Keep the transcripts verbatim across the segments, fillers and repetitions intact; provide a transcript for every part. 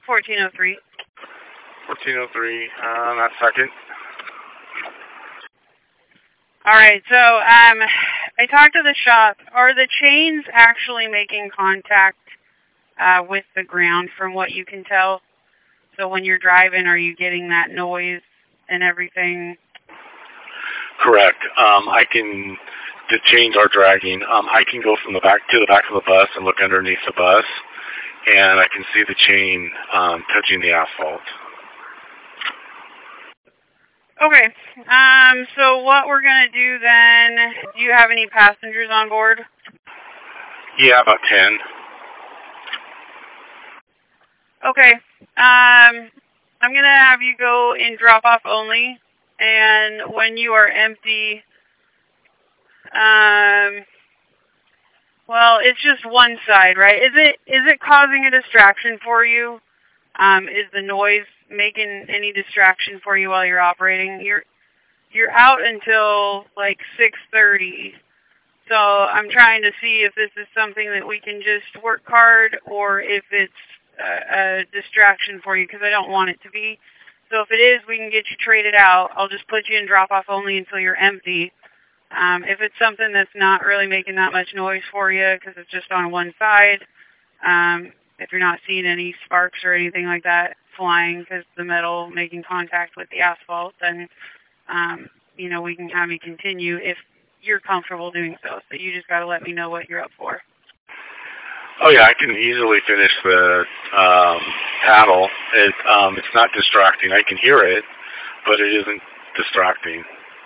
fourteen oh three. fourteen oh three, uh, that's second. All right, so um, I talked to the shop. Are the chains actually making contact uh, with the ground from what you can tell? So when you're driving, are you getting that noise and everything? Correct. Um, I can, the chains are dragging. Um, I can go from the back to the back of the bus and look underneath the bus, and I can see the chain um, touching the asphalt. Okay. Um, so what we're going to do then, do you have any passengers on board? Yeah, about ten. Okay. Um, I'm going to have you go in drop-off only, and when you are empty, um, well, it's just one side, right? Is it is it causing a distraction for you? Um, is the noise making any distraction for you while you're operating? You're you're out until like six thirty. So I'm trying to see if this is something that we can just work hard or if it's a, a distraction for you, because I don't want it to be. So if it is, we can get you traded out. I'll just put you in drop-off only until you're empty. Um, if it's something that's not really making that much noise for you because it's just on one side, um, if you're not seeing any sparks or anything like that flying because the metal making contact with the asphalt, then, um, you know, we can have you continue if you're comfortable doing so. So you just got to let me know what you're up for. Oh yeah, I can easily finish the um, paddle. It, um, it's not distracting. I can hear it, but it isn't distracting.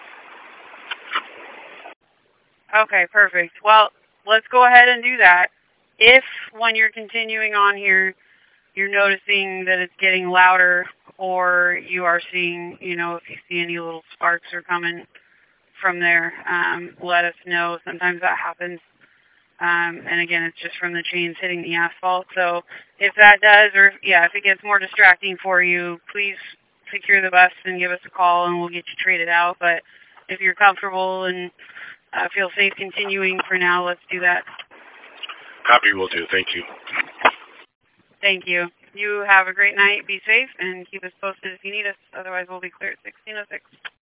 Okay, perfect. Well, let's go ahead and do that. If, when you're continuing on here, you're noticing that it's getting louder or you are seeing, you know, if you see any little sparks are coming from there, um, let us know. Sometimes that happens. Um, and again, it's just from the chains hitting the asphalt. So if that does, or yeah, if it gets more distracting for you, please secure the bus and give us a call and we'll get you traded out. But if you're comfortable and uh, feel safe continuing for now, let's do that. Copy, will do. Thank you. Thank you. You have a great night. Be safe and keep us posted if you need us. Otherwise, we'll be clear at sixteen oh six.